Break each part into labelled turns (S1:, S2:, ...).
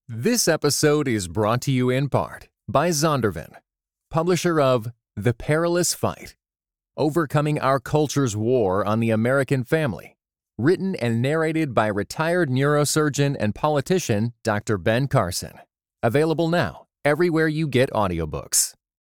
S1: This episode is brought to you in part by Zondervan, publisher of The Perilous Fight: Overcoming Our Culture's War on the American Family, written and narrated by retired neurosurgeon and politician Dr. Ben Carson. Available now everywhere you get audiobooks.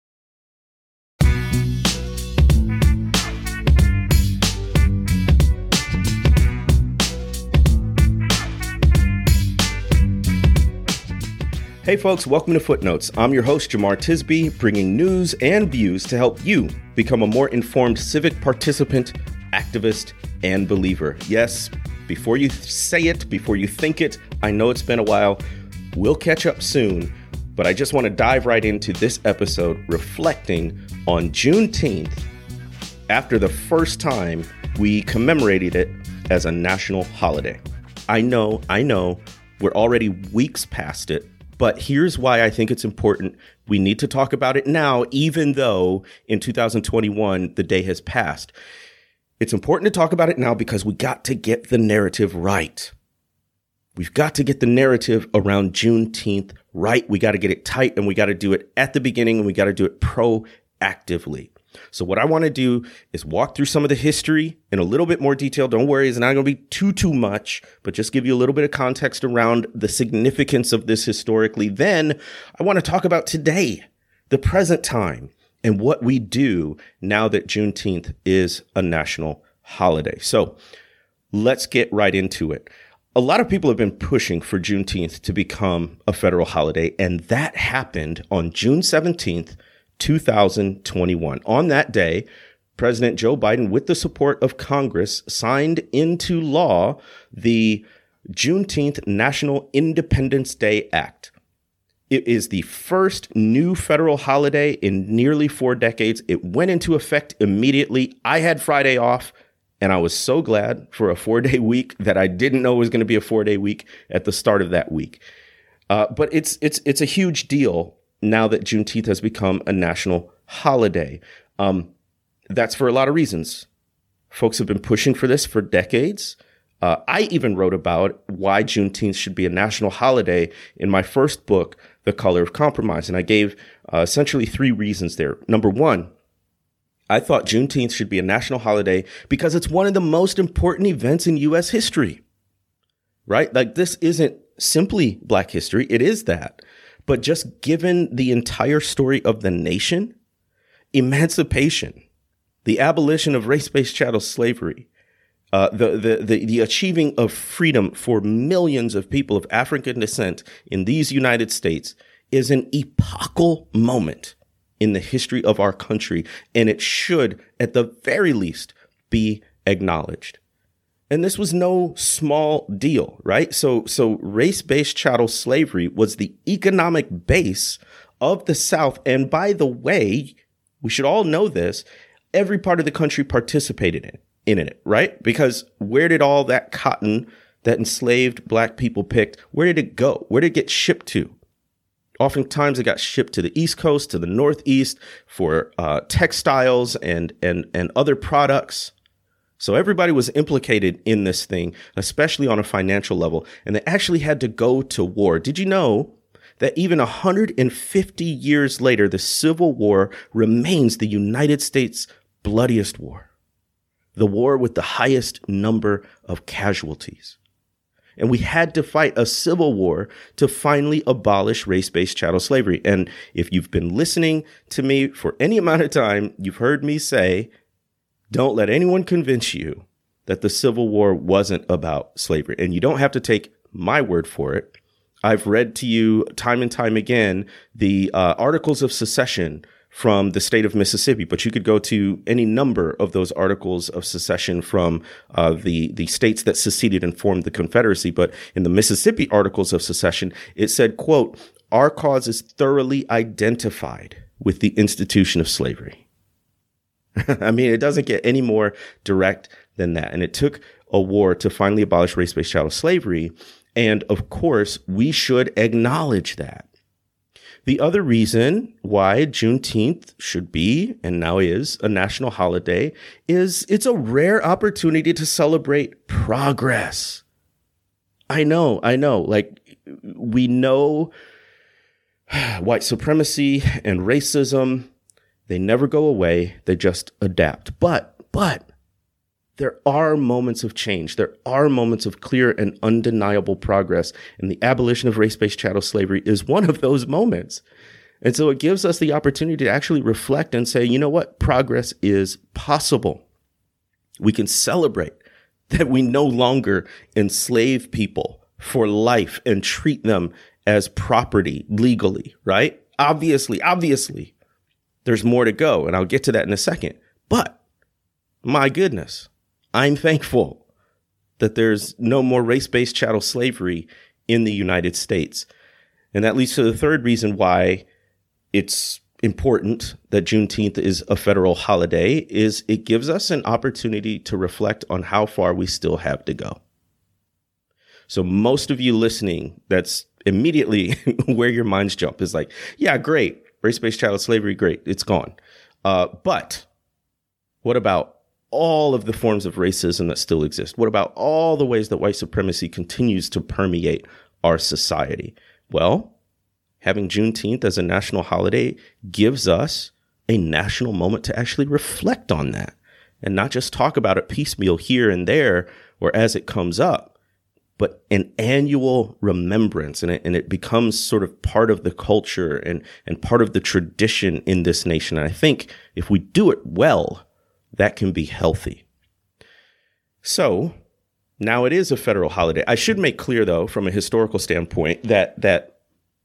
S2: Hey folks, welcome to Footnotes. I'm your host, Jamar Tisby, bringing news and views to help you become a more informed civic participant, activist, and believer. Yes, before you say it, before you think it, I know it's been a while. We'll catch up soon, but I just want to dive right into this episode reflecting on Juneteenth after the first time we commemorated it as a national holiday. I know, we're already weeks past it. But here's why I think it's important. We need to talk about it now, even though in 2021, the day has passed. It's important to talk about it now because we got to get the narrative right. We've got to get the narrative around Juneteenth right. We got to get it tight, and we got to do it at the beginning, and we got to do it proactively. So what I want to do is walk through some of the history in a little bit more detail. Don't worry, it's not going to be too much, but just give you a little bit of context around the significance of this historically. Then I want to talk about today, the present time, and what we do now that Juneteenth is a national holiday. So let's get right into it. A lot of people have been pushing for Juneteenth to become a federal holiday, and that happened on June 17th, 2021. On that day, President Joe Biden, with the support of Congress, signed into law the Juneteenth National Independence Day Act. It is the first new federal holiday in nearly 4 decades. It went into effect immediately. I had Friday off, and I was so glad for a 4-day week that I didn't know it was going to be a 4-day week at the start of that week. But it's a huge deal now that Juneteenth has become a national holiday. That's for a lot of reasons. Folks have been pushing for this for decades. I even wrote about why Juneteenth should be a national holiday in my first book, The Color of Compromise. And I gave essentially 3 reasons there. Number 1, I thought Juneteenth should be a national holiday because it's one of the most important events in U.S. history, right? Like, this isn't simply Black history. It is that. But just given the entire story of the nation, emancipation, the abolition of race-based chattel slavery, the achieving of freedom for millions of people of African descent in these United States is an epochal moment in the history of our country, and it should, at the very least, be acknowledged. And this was no small deal, right? So race-based chattel slavery was the economic base of the South. And by the way, we should all know this, every part of the country participated in it, right? Because where did all that cotton that enslaved Black people picked, where did it go? Where did it get shipped to? Oftentimes it got shipped to the East Coast, to the Northeast for textiles and other products. So everybody was implicated in this thing, especially on a financial level, and they actually had to go to war. Did you know that even 150 years later, the Civil War remains the United States' bloodiest war, the war with the highest number of casualties? And we had to fight a civil war to finally abolish race-based chattel slavery. And if you've been listening to me for any amount of time, you've heard me say, don't let anyone convince you that the Civil War wasn't about slavery. And you don't have to take my word for it. I've read to you time and time again the Articles of Secession from the state of Mississippi, but you could go to any number of those Articles of Secession from the states that seceded and formed the Confederacy. But in the Mississippi Articles of Secession, it said, quote, "Our cause is thoroughly identified with the institution of slavery." I mean, it doesn't get any more direct than that. And it took a war to finally abolish race-based chattel slavery. And of course, we should acknowledge that. The other reason why Juneteenth should be, and now is, a national holiday is it's a rare opportunity to celebrate progress. I know. Like, we know white supremacy and racism, they never go away. They just adapt. But there are moments of change. There are moments of clear and undeniable progress. And the abolition of race-based chattel slavery is one of those moments. And so it gives us the opportunity to actually reflect and say, you know what? Progress is possible. We can celebrate that we no longer enslave people for life and treat them as property legally, right? Obviously, there's more to go. And I'll get to that in a second. But my goodness, I'm thankful that there's no more race-based chattel slavery in the United States. And that leads to the third reason why it's important that Juneteenth is a federal holiday, is it gives us an opportunity to reflect on how far we still have to go. So most of you listening, that's immediately where your minds jump is like, yeah, great. Race-based chattel slavery, great. It's gone. But what about all of the forms of racism that still exist? What about all the ways that white supremacy continues to permeate our society? Well, having Juneteenth as a national holiday gives us a national moment to actually reflect on that and not just talk about it piecemeal here and there or as it comes up, but an annual remembrance. And it becomes sort of part of the culture and part of the tradition in this nation. And I think if we do it well, that can be healthy. So now it is a federal holiday. I should make clear, though, from a historical standpoint, that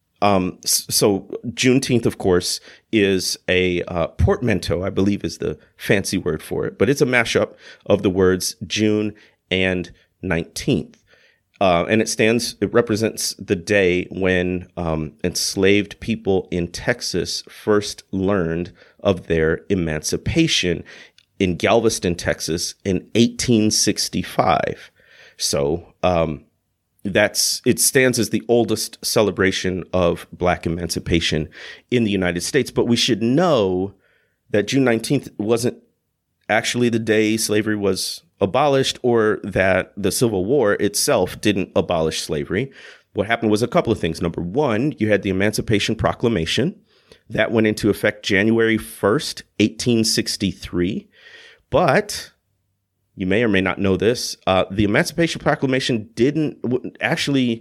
S2: so Juneteenth, of course, is a portmanteau, I believe is the fancy word for it, but it's a mashup of the words June and 19th. And it represents the day when enslaved people in Texas first learned of their emancipation in Galveston, Texas in 1865. So it stands as the oldest celebration of Black emancipation in the United States. But we should know that June 19th wasn't actually the day slavery was abolished, or that the Civil War itself didn't abolish slavery. What happened was a couple of things. Number one, you had the Emancipation Proclamation that went into effect January 1st, 1863. But you may or may not know this. The Emancipation Proclamation didn't actually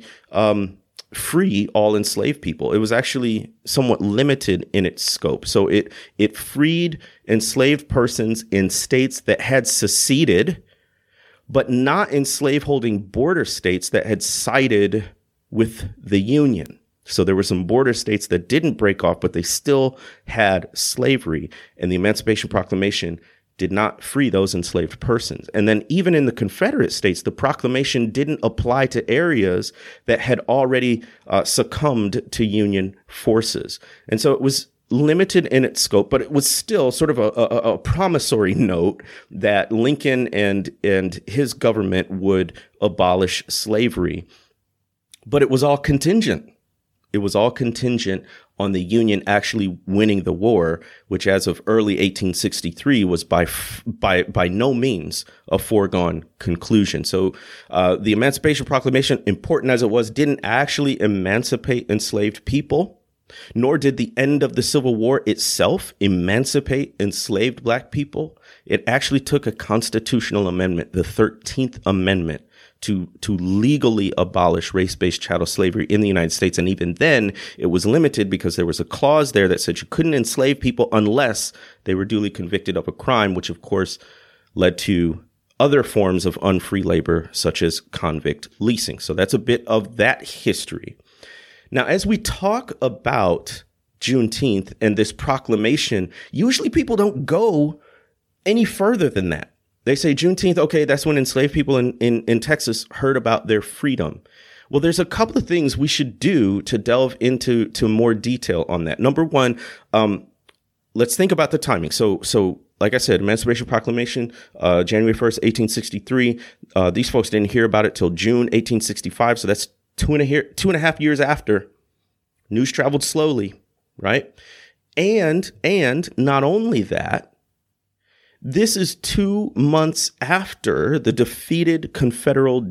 S2: free all enslaved people. It was actually somewhat limited in its scope. So it freed enslaved persons in states that had seceded, but not in slaveholding border states that had sided with the Union. So there were some border states that didn't break off, but they still had slavery. And the Emancipation Proclamation did not free those enslaved persons. And then even in the Confederate States, the proclamation didn't apply to areas that had already succumbed to Union forces. And so it was limited in its scope, but it was still sort of a promissory note that Lincoln and his government would abolish slavery. But it was all contingent. It was all contingent on the Union actually winning the war, which as of early 1863 was by no means a foregone conclusion. So the Emancipation Proclamation, important as it was, didn't actually emancipate enslaved people, nor did the end of the Civil War itself emancipate enslaved Black people. It actually took a constitutional amendment, the 13th Amendment, to legally abolish race-based chattel slavery in the United States. And even then, it was limited because there was a clause there that said you couldn't enslave people unless they were duly convicted of a crime, which of course led to other forms of unfree labor, such as convict leasing. So that's a bit of that history. Now, as we talk about Juneteenth and this proclamation, usually people don't go any further than that. They say Juneteenth, okay, that's when enslaved people in Texas heard about their freedom. Well, there's a couple of things we should do to delve into more detail on that. Number one, let's think about the timing. So like I said, Emancipation Proclamation, January 1st, 1863. These folks didn't hear about it till June 1865. So that's two and a half years after. News traveled slowly, right? And not only that, this is 2 months after the defeated Confederate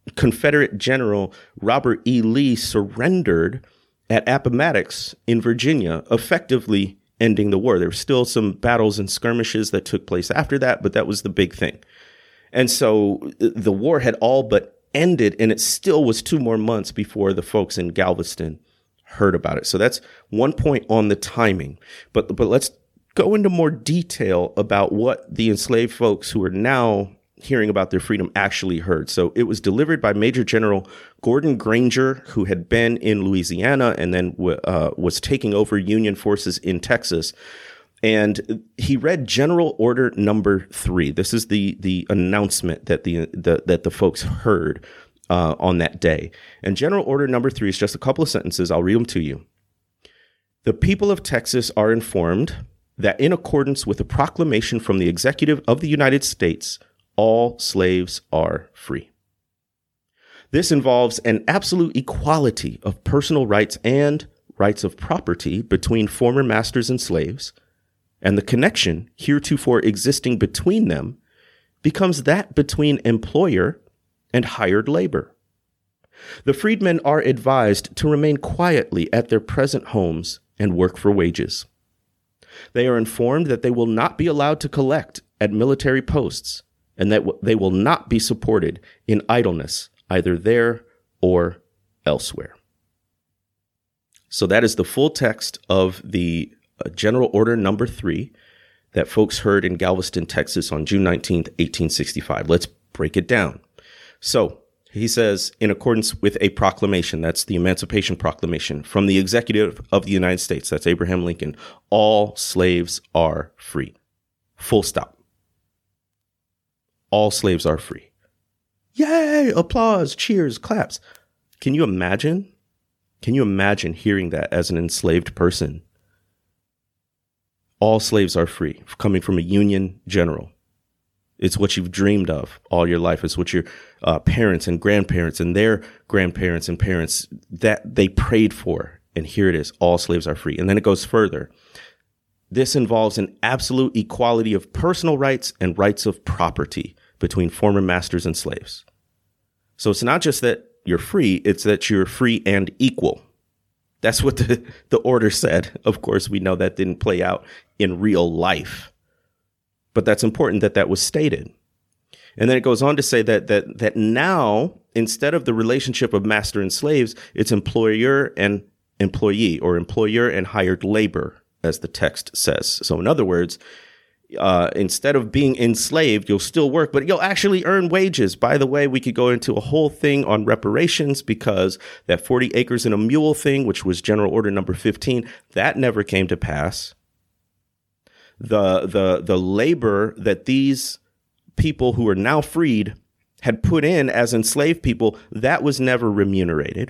S2: Confederate General Robert E. Lee surrendered at Appomattox in Virginia, effectively ending the war. There were still some battles and skirmishes that took place after that, but that was the big thing. And so the war had all but ended, and it still was 2 more months before the folks in Galveston heard about it. So that's one point on the timing. But let's go into more detail about what the enslaved folks who are now hearing about their freedom actually heard. So it was delivered by Major General Gordon Granger, who had been in Louisiana and then was taking over Union forces in Texas. And he read General Order Number 3. This is the announcement that the folks heard on that day. And General Order Number 3 is just a couple of sentences. I'll read them to you. The people of Texas are informed that in accordance with a proclamation from the Executive of the United States, all slaves are free. This involves an absolute equality of personal rights and rights of property between former masters and slaves, and the connection heretofore existing between them becomes that between employer and hired labor. The freedmen are advised to remain quietly at their present homes and work for wages. They are informed that they will not be allowed to collect at military posts, and that they will not be supported in idleness, either there or elsewhere. So that is the full text of the General Order Number 3 that folks heard in Galveston, Texas on June 19th, 1865. Let's break it down. So he says, in accordance with a proclamation, that's the Emancipation Proclamation from the Executive of the United States, that's Abraham Lincoln, all slaves are free. Full stop. All slaves are free. Yay! Applause, cheers, claps. Can you imagine? Can you imagine hearing that as an enslaved person? All slaves are free, coming from a Union general. It's what you've dreamed of all your life. It's what your parents and grandparents and their grandparents and parents, that they prayed for. And here it is. All slaves are free. And then it goes further. This involves an absolute equality of personal rights and rights of property between former masters and slaves. So it's not just that you're free, it's that you're free and equal. That's what the order said. Of course, we know that didn't play out in real life, but that's important that was stated. And then it goes on to say that now, instead of the relationship of master and slaves, it's employer and employee, or employer and hired labor, as the text says. So in other words, instead of being enslaved, you'll still work, but you'll actually earn wages. By the way, we could go into a whole thing on reparations, because that 40 acres and a mule thing, which was General Order Number 15, that never came to pass. The labor that these people who are now freed had put in as enslaved people, that was never remunerated.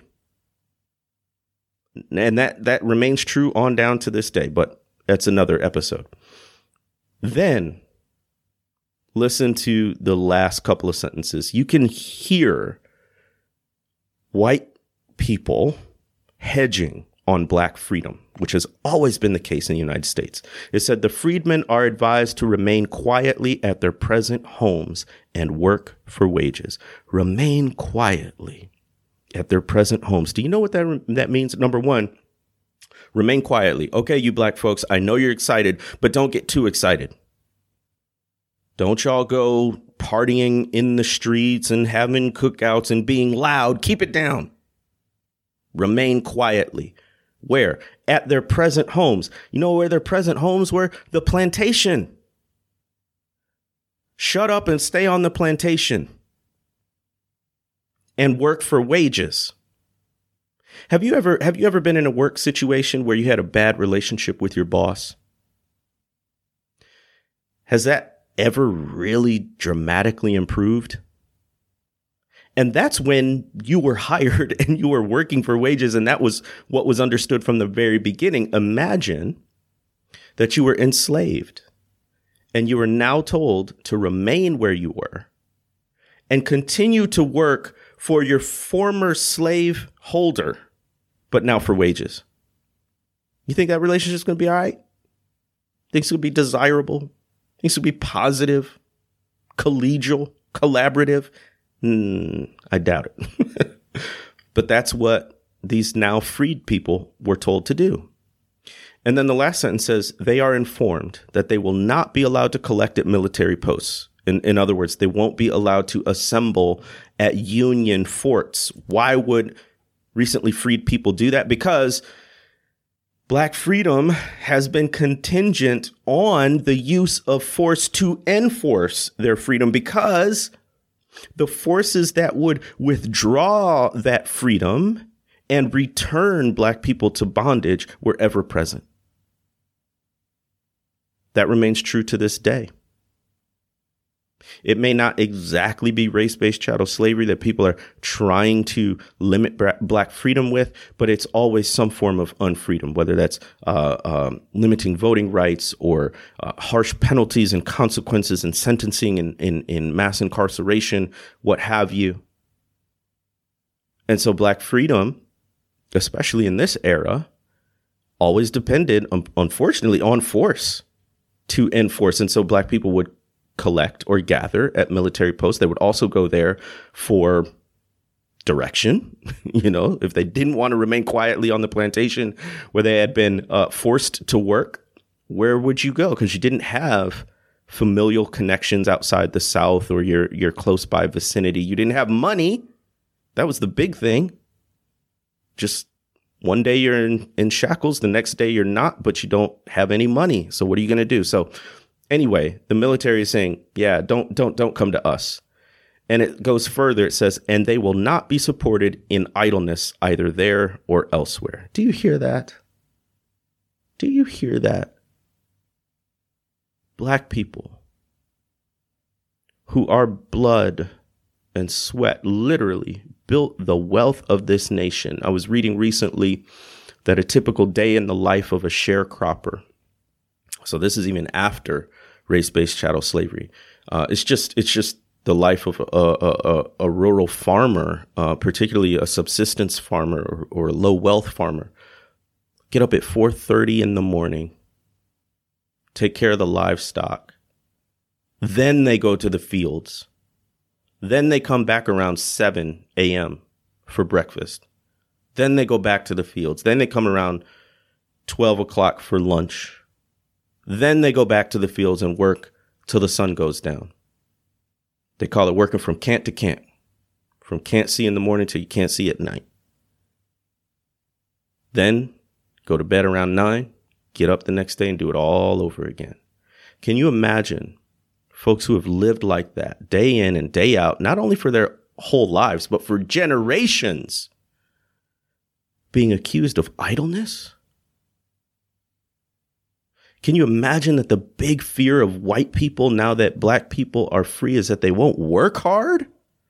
S2: And that remains true on down to this day, but that's another episode. Then listen to the last couple of sentences. You can hear white people hedging on black freedom, which has always been the case in the United States. It said the freedmen are advised to remain quietly at their present homes and work for wages. Remain quietly at their present homes. Do you know what that means? Number one, remain quietly. Okay, you black folks, I know you're excited, but don't get too excited. Don't y'all go partying in the streets and having cookouts and being loud. Keep it down. Remain quietly. Where? At their present homes. You know where their present homes were? The plantation. Shut up and stay on the plantation and work for wages. Have you ever been in a work situation where you had a bad relationship with your boss? Has that ever really dramatically improved? And that's when you were hired and you were working for wages, and that was what was understood from the very beginning. Imagine that you were enslaved and you are now told to remain where you were and continue to work for your former slave holder, but now for wages. You think that relationship is going to be all right? Think it's going to be desirable? Think it's going to be positive, collegial, collaborative? I doubt it. But that's what these now freed people were told to do. And then the last sentence says, they are informed that they will not be allowed to collect at military posts. In other words, they won't be allowed to assemble at Union forts. Why would recently freed people do that? Because Black freedom has been contingent on the use of force to enforce their freedom, because the forces that would withdraw that freedom and return Black people to bondage were ever present. That remains true to this day. It may not exactly be race-based chattel slavery that people are trying to limit Black freedom with, but it's always some form of unfreedom, whether that's limiting voting rights or harsh penalties and consequences and sentencing in mass incarceration, what have you. And so Black freedom, especially in this era, always depended, unfortunately, on force to enforce. And so Black people would collect or gather at military posts. They would also go there for direction. If they didn't want to remain quietly on the plantation where they had been forced to work, where would you go? Because you didn't have familial connections outside the South or your close by vicinity. You didn't have money. That was the big thing. Just one day you're in shackles, the next day you're not, but you don't have any money. So what are you going to do? So anyway, the military is saying, yeah, don't come to us. And it goes further. It says, and they will not be supported in idleness either there or elsewhere. Do you hear that? Do you hear that? Black people who are blood and sweat literally built the wealth of this nation. I was reading recently that a typical day in the life of a sharecropper, so this is even after race-based chattel slavery, it's just the life of a rural farmer, particularly a subsistence farmer or a low-wealth farmer. Get up at 4:30 in the morning, take care of the livestock. Then they go to the fields. Then they come back around 7 a.m. for breakfast. Then they go back to the fields. Then they come around 12 o'clock for lunch. Then they go back to the fields and work till the sun goes down. They call it working from cant to cant. From can't see in the morning till you can't see at night. Then go to bed around 9, get up the next day and do it all over again. Can you imagine folks who have lived like that day in and day out, not only for their whole lives, but for generations, being accused of idleness? Can you imagine that the big fear of white people now that Black people are free is that they won't work hard?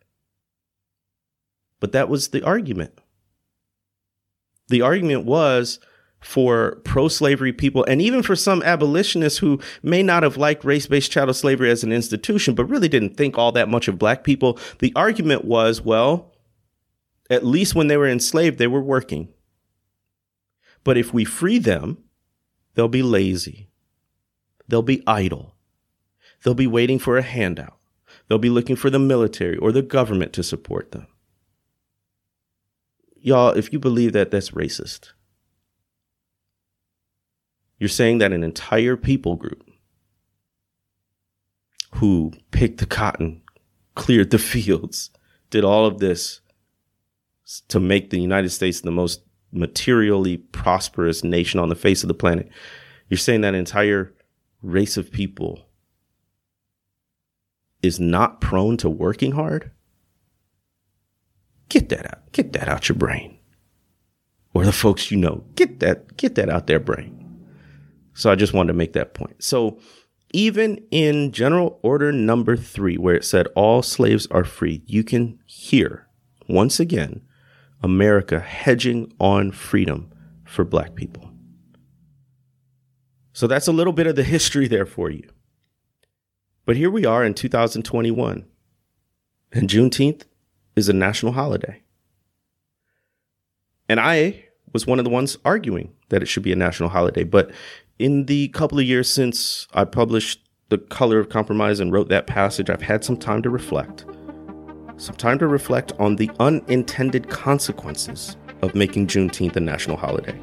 S2: But that was the argument. The argument was for pro-slavery people, and even for some abolitionists who may not have liked race-based chattel slavery as an institution, but really didn't think all that much of Black people. The argument was, well, at least when they were enslaved, they were working. But if we free them, they'll be lazy. They'll be idle. They'll be waiting for a handout. They'll be looking for the military or the government to support them. Y'all, if you believe that, that's racist. You're saying that an entire people group who picked the cotton, cleared the fields, did all of this to make the United States the most materially prosperous nation on the face of the planet. You're saying that entire race of people is not prone to working hard? Get that out. Get that out your brain. Or the folks you know, get that out their brain. So I just wanted to make that point. So even in General Order number 3, where it said all slaves are free, you can hear, once again, America hedging on freedom for Black people. So that's a little bit of the history there for you. But here we are in 2021, and Juneteenth is a national holiday. And I was one of the ones arguing that it should be a national holiday. But in the couple of years since I published The Color of Compromise and wrote that passage, I've had some time to reflect. some time to reflect on the unintended consequences of making Juneteenth a national holiday.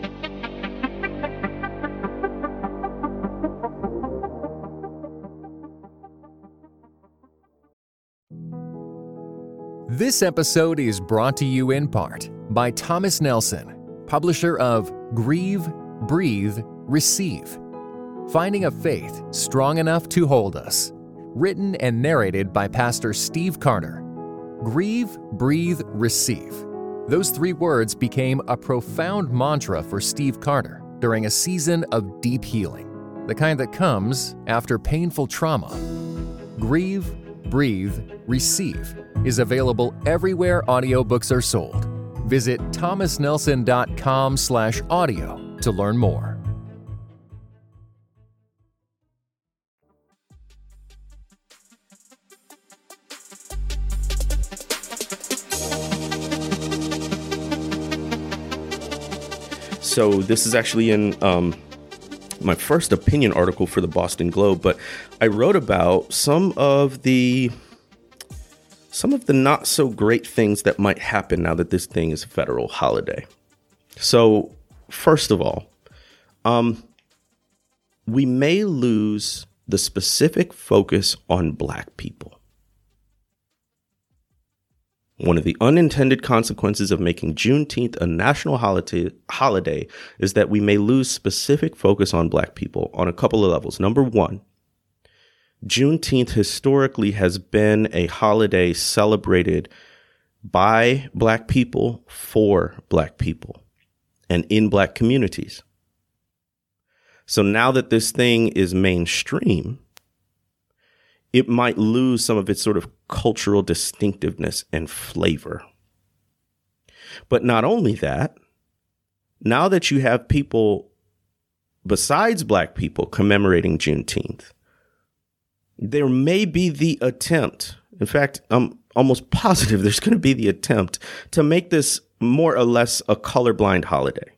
S1: This episode is brought to you in part by Thomas Nelson, publisher of Grieve, Breathe, Receive. Finding a Faith Strong Enough to Hold Us. Written and narrated by Pastor Steve Carter. Grieve, Breathe, Receive. Those 3 words became a profound mantra for Steve Carter during a season of deep healing, the kind that comes after painful trauma. Grieve, Breathe, Receive is available everywhere audiobooks are sold. Visit thomasnelson.com/audio to learn more.
S2: So this is actually in my first opinion article for the Boston Globe, but I wrote about some of the not so great things that might happen now that this thing is a federal holiday. So first of all, we may lose the specific focus on Black people. One of the unintended consequences of making Juneteenth a national holiday is that we may lose specific focus on Black people on a couple of levels. Number one, Juneteenth historically has been a holiday celebrated by Black people for Black people and in Black communities. So now that this thing is mainstream, it might lose some of its sort of cultural distinctiveness and flavor. But not only that, now that you have people besides Black people commemorating Juneteenth, there may be the attempt, in fact, I'm almost positive there's going to be the attempt to make this more or less a colorblind holiday.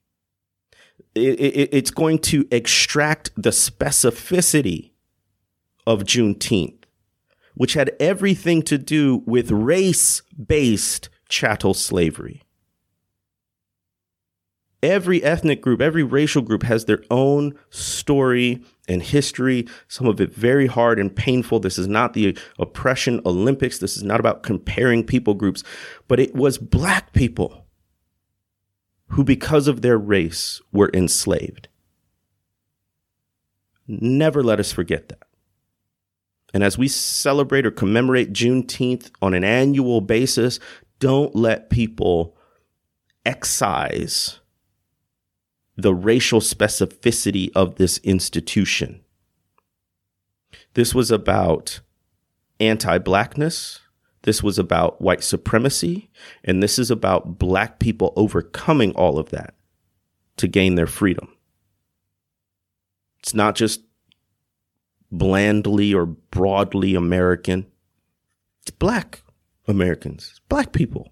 S2: It's going to extract the specificity of Juneteenth, which had everything to do with race-based chattel slavery. Every ethnic group, every racial group has their own story and history, some of it very hard and painful. This is not the oppression Olympics. This is not about comparing people groups, but it was Black people who, because of their race, were enslaved. Never let us forget that. And as we celebrate or commemorate Juneteenth on an annual basis, don't let people excise the racial specificity of this institution. This was about anti-Blackness. This was about white supremacy. And this is about Black people overcoming all of that to gain their freedom. It's not just blandly or broadly American. It's Black Americans, Black people.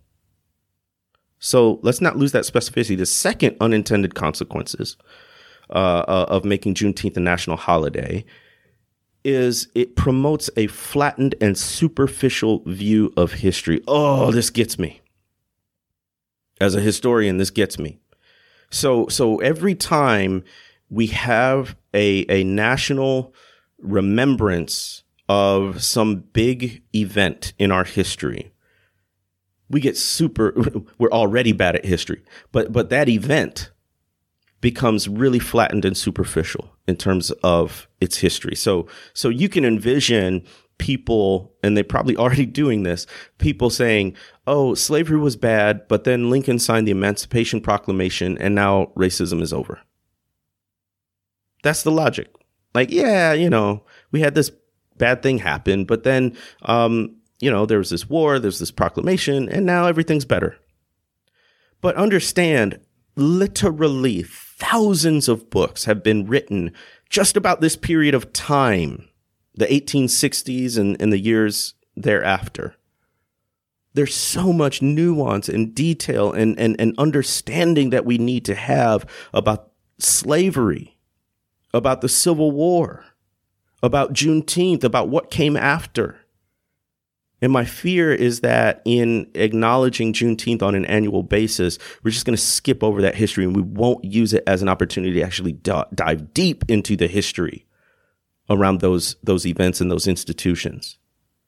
S2: So let's not lose that specificity. The second unintended consequences of making Juneteenth a national holiday is it promotes a flattened and superficial view of history. Oh, this gets me. As a historian, this gets me. So every time we have a national remembrance of some big event in our history, we get we're already bad at history, but that event becomes really flattened and superficial in terms of its history. So you can envision people, and they're probably already doing this, people saying, oh, slavery was bad, but then Lincoln signed the Emancipation Proclamation and now racism is over. That's the logic. Like, yeah, we had this bad thing happen, but then, there was this war, there's this proclamation, and now everything's better. But understand, literally thousands of books have been written just about this period of time, the 1860s and the years thereafter. There's so much nuance and detail and understanding that we need to have about slavery, about the Civil War, about Juneteenth, about what came after. And my fear is that in acknowledging Juneteenth on an annual basis, we're just going to skip over that history and we won't use it as an opportunity to actually dive deep into the history around those events and those institutions.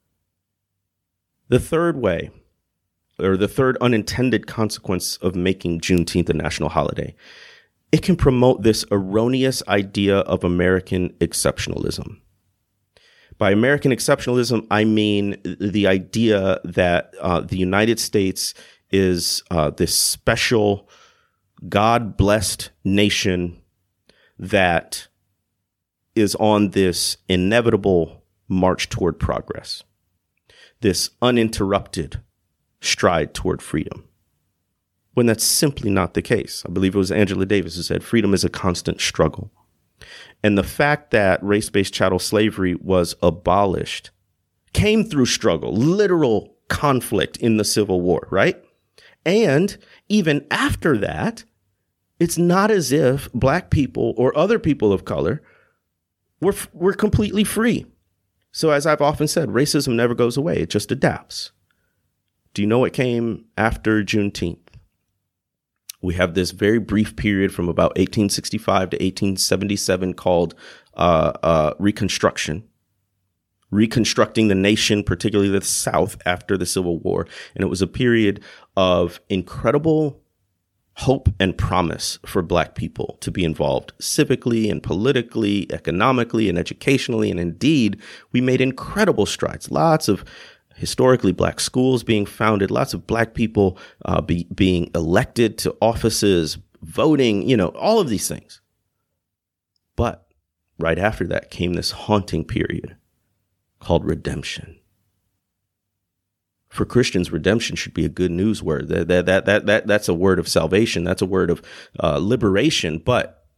S2: The third way, or the third unintended consequence of making Juneteenth a national holiday, it can promote this erroneous idea of American exceptionalism. By American exceptionalism, I mean the idea that the United States is this special, God-blessed nation that is on this inevitable march toward progress, this uninterrupted stride toward freedom, when that's simply not the case. I believe it was Angela Davis who said, freedom is a constant struggle. And the fact that race-based chattel slavery was abolished came through struggle, literal conflict in the Civil War, right? And even after that, it's not as if Black people or other people of color were completely free. So as I've often said, racism never goes away. It just adapts. Do you know what came after Juneteenth? We have this very brief period from about 1865 to 1877 called Reconstruction, reconstructing the nation, particularly the South, after the Civil War. And it was a period of incredible hope and promise for Black people to be involved civically and politically, economically and educationally. And indeed, we made incredible strides. Lots of historically Black schools being founded, lots of Black people being elected to offices, voting, all of these things. But right after that came this haunting period called redemption. For Christians, redemption should be a good news word. That's a word of salvation. That's a word of liberation. But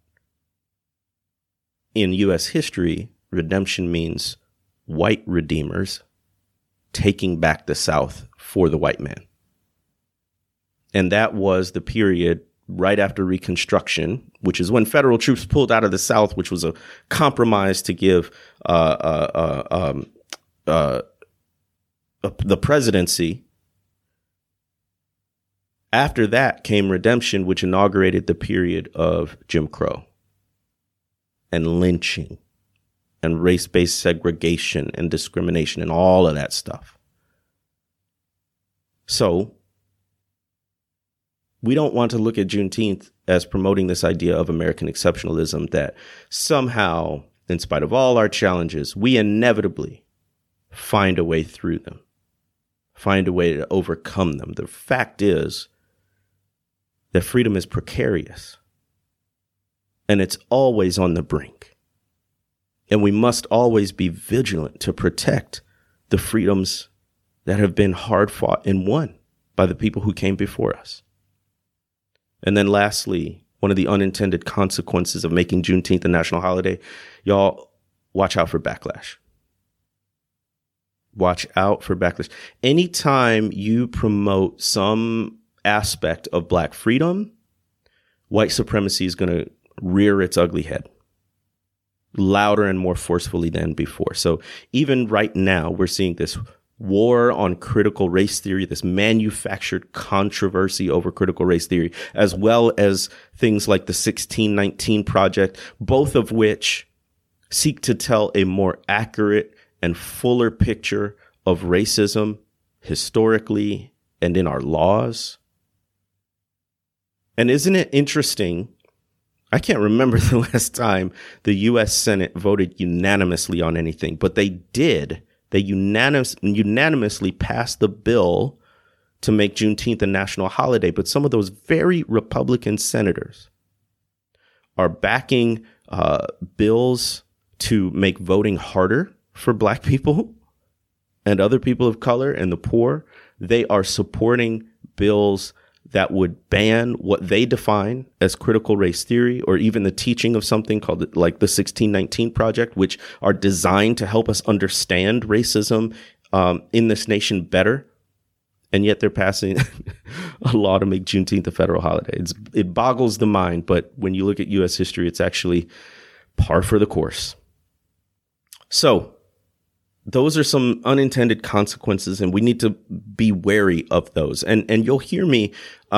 S2: in U.S. history, redemption means white redeemers taking back the South for the white man. And that was the period right after Reconstruction, which is when federal troops pulled out of the South, which was a compromise to give the presidency. After that came redemption, which inaugurated the period of Jim Crow and lynching and race-based segregation and discrimination and all of that stuff. So we don't want to look at Juneteenth as promoting this idea of American exceptionalism that somehow, in spite of all our challenges, we inevitably find a way through them, find a way to overcome them. The fact is that freedom is precarious and it's always on the brink. And we must always be vigilant to protect the freedoms that have been hard fought and won by the people who came before us. And then lastly, one of the unintended consequences of making Juneteenth a national holiday, y'all, watch out for backlash. Watch out for backlash. Anytime you promote some aspect of Black freedom, white supremacy is going to rear its ugly head louder and more forcefully than before. So even right now, we're seeing this war on critical race theory, this manufactured controversy over critical race theory, as well as things like the 1619 Project, both of which seek to tell a more accurate and fuller picture of racism historically and in our laws. And isn't it interesting? I can't remember the last time the U.S. Senate voted unanimously on anything, but they did. They unanimously passed the bill to make Juneteenth a national holiday. But some of those very Republican senators are backing bills to make voting harder for Black people and other people of color and the poor. They are supporting bills that would ban what they define as critical race theory, or even the teaching of something called like the 1619 Project, which are designed to help us understand racism in this nation better. And yet they're passing a law to make Juneteenth a federal holiday. It boggles the mind, but when you look at U.S. history, it's actually par for the course. So those are some unintended consequences, and we need to be wary of those. And you'll hear me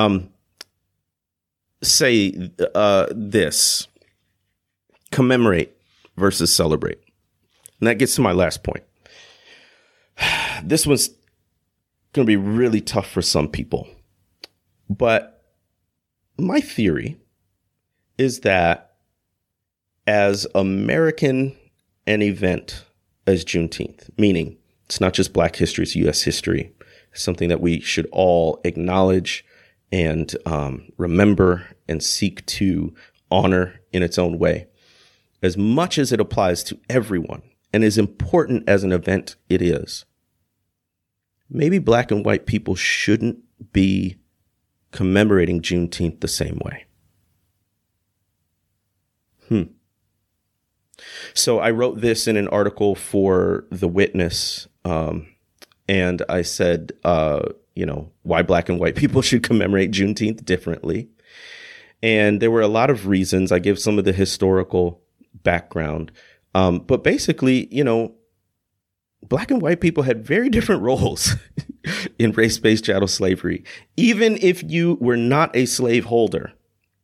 S2: say this: commemorate versus celebrate. And that gets to my last point. This one's going to be really tough for some people. But my theory is that as American an event as Juneteenth, meaning it's not just Black history, it's U.S. history, it's something that we should all acknowledge and remember and seek to honor in its own way. As much as it applies to everyone and as important as an event it is, maybe Black and white people shouldn't be commemorating Juneteenth the same way. So I wrote this in an article for The Witness, and I said, why Black and white people should commemorate Juneteenth differently. And there were a lot of reasons. I give some of the historical background. But basically, Black and white people had very different roles in race-based chattel slavery. Even if you were not a slaveholder,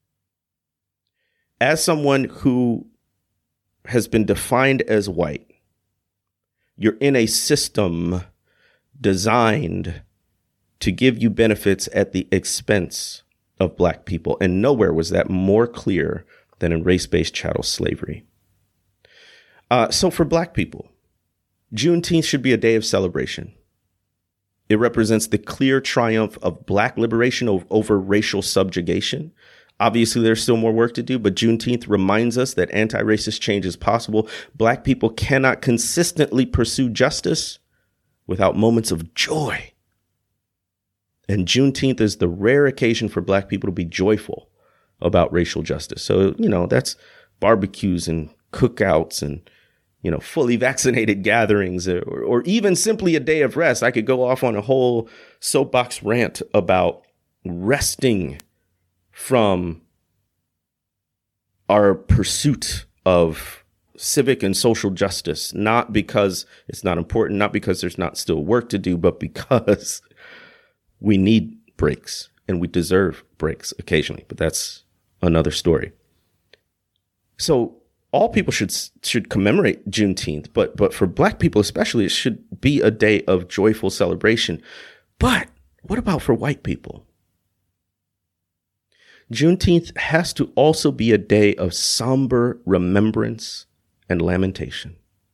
S2: as someone who has been defined as white, you're in a system designed to give you benefits at the expense of Black people. And nowhere was that more clear than in race-based chattel slavery. So for Black people, Juneteenth should be a day of celebration. It represents the clear triumph of Black liberation over racial subjugation. Obviously, there's still more work to do, but Juneteenth reminds us that anti-racist change is possible. Black people cannot consistently pursue justice without moments of joy. And Juneteenth is the rare occasion for Black people to be joyful about racial justice. So, that's barbecues and cookouts and, fully vaccinated gatherings or even simply a day of rest. I could go off on a whole soapbox rant about resting from our pursuit of civic and social justice, not because it's not important, not because there's not still work to do, but because we need breaks and we deserve breaks occasionally. But that's another story. So all people should commemorate Juneteenth, but for Black people especially, it should be a day of joyful celebration. But what about for white people? Juneteenth has to also be a day of somber remembrance and lamentation.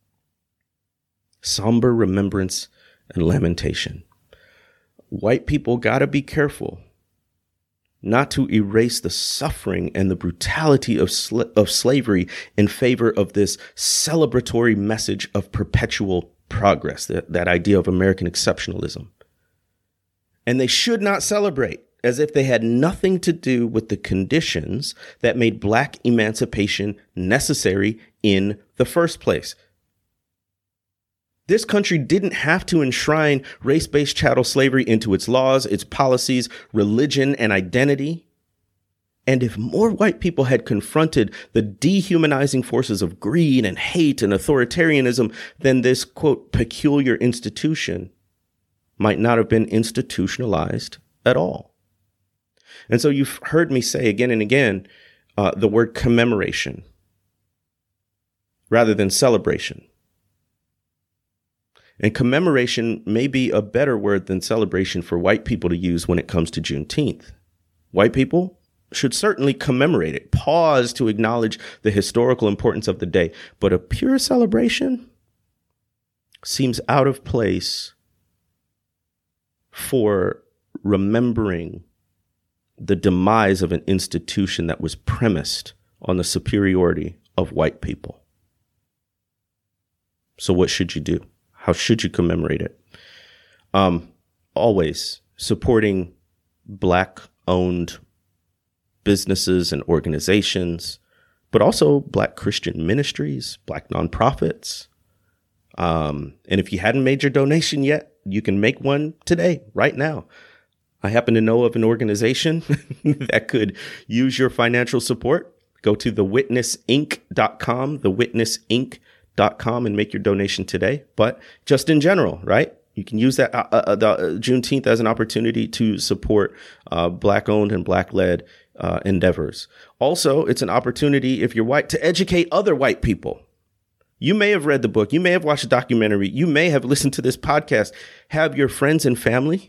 S2: Somber remembrance and lamentation. White people got to be careful not to erase the suffering and the brutality of slavery in favor of this celebratory message of perpetual progress, that idea of American exceptionalism. And they should not celebrate as if they had nothing to do with the conditions that made Black emancipation necessary in the first place. This country didn't have to enshrine race-based chattel slavery into its laws, its policies, religion, and identity. And if more white people had confronted the dehumanizing forces of greed and hate and authoritarianism, then this, quote, peculiar institution might not have been institutionalized at all. And so you've heard me say again and again the word commemoration rather than celebration. And commemoration may be a better word than celebration for white people to use when it comes to Juneteenth. White people should certainly commemorate it, pause to acknowledge the historical importance of the day. But a pure celebration seems out of place for remembering the demise of an institution that was premised on the superiority of white people. So what should you do? How should you commemorate it? Always supporting Black-owned businesses and organizations, but also Black Christian ministries, Black nonprofits. And if you hadn't made your donation yet, you can make one today, right now. I happen to know of an organization that could use your financial support. Go to thewitnessinc.com, thewitnessinc.com. enneagram.com and make your donation today. But just in general, right? You can use that the Juneteenth as an opportunity to support Black-owned and Black-led endeavors. Also, it's an opportunity, if you're white, to educate other white people. You may have read the book. You may have watched a documentary. You may have listened to this podcast. Have your friends and family?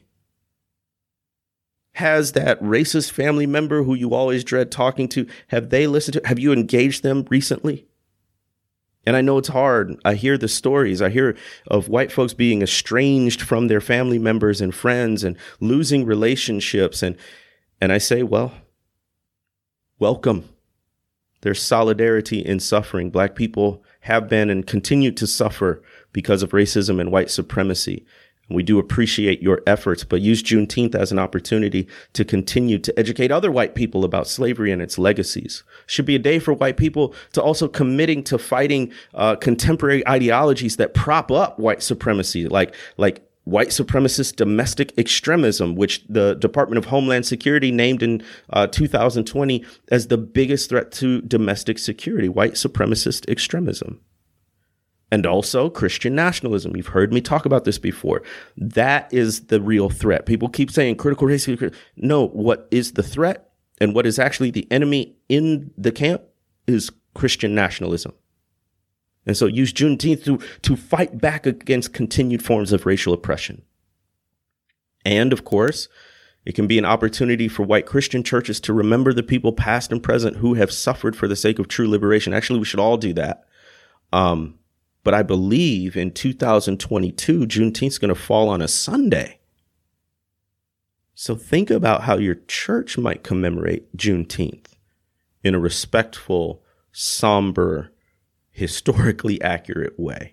S2: Has that racist family member who you always dread talking to, have they listened to? Have you engaged them recently? And I know it's hard. I hear the stories. I hear of white folks being estranged from their family members and friends and losing relationships. And I say, well, welcome. There's solidarity in suffering. Black people have been and continue to suffer because of racism and white supremacy. We do appreciate your efforts, but use Juneteenth as an opportunity to continue to educate other white people about slavery and its legacies. Should be a day for white people to also committing to fighting contemporary ideologies that prop up white supremacy, like white supremacist domestic extremism, which the Department of Homeland Security named in 2020 as the biggest threat to domestic security, white supremacist extremism. And also Christian nationalism. You've heard me talk about this before. That is the real threat. People keep saying critical race. No, what is the threat and what is actually the enemy in the camp is Christian nationalism. And so use Juneteenth to fight back against continued forms of racial oppression. And of course, it can be an opportunity for white Christian churches to remember the people past and present who have suffered for the sake of true liberation. Actually, we should all do that. But I believe in 2022, Juneteenth is going to fall on a Sunday. So think about how your church might commemorate Juneteenth in a respectful, somber, historically accurate way.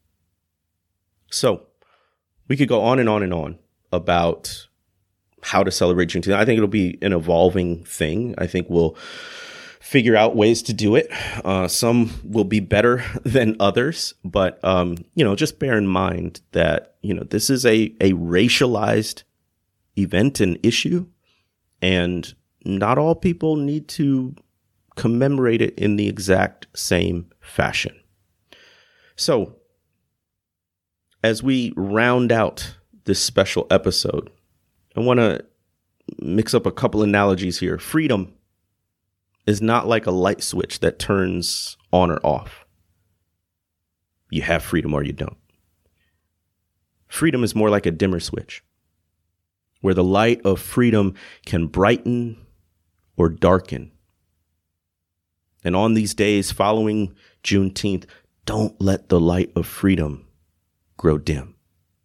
S2: So we could go on and on and on about how to celebrate Juneteenth. I think it'll be an evolving thing. I think we'll figure out ways to do it. Some will be better than others, but, just bear in mind that, this is a racialized event and issue, and not all people need to commemorate it in the exact same fashion. So as we round out this special episode, I want to mix up a couple analogies here. Freedom is not like a light switch that turns on or off. You have freedom or you don't. Freedom is more like a dimmer switch, where the light of freedom can brighten or darken. And on these days following Juneteenth, don't let the light of freedom grow dim.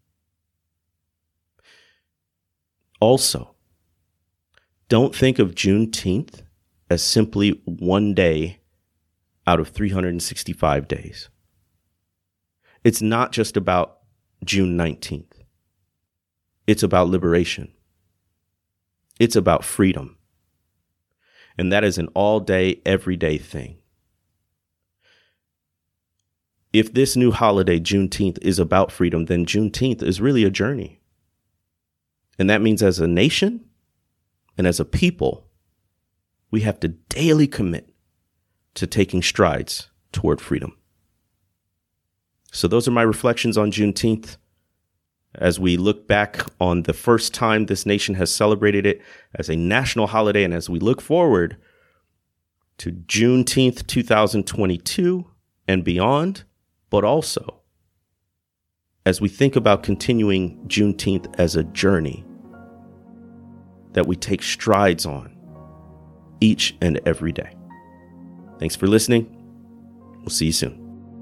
S2: Also, don't think of Juneteenth as simply one day out of 365 days. It's not just about June 19th. It's about liberation. It's about freedom. And that is an all-day, everyday thing. If this new holiday, Juneteenth, is about freedom, then Juneteenth is really a journey. And that means as a nation and as a people, we have to daily commit to taking strides toward freedom. So those are my reflections on Juneteenth as we look back on the first time this nation has celebrated it as a national holiday, and as we look forward to Juneteenth 2022 and beyond, but also as we think about continuing Juneteenth as a journey that we take strides on each and every day. Thanks for listening. We'll see you soon.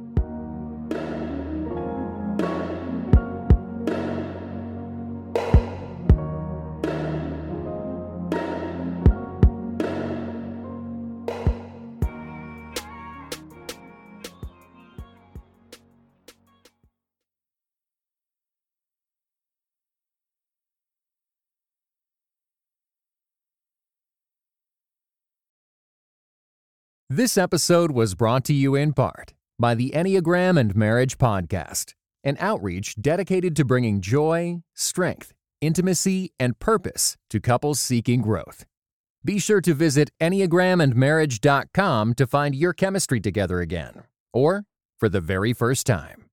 S1: This episode was brought to you in part by the Enneagram and Marriage Podcast, an outreach dedicated to bringing joy, strength, intimacy, and purpose to couples seeking growth. Be sure to visit enneagramandmarriage.com to find your chemistry together again, or, for for the very first time.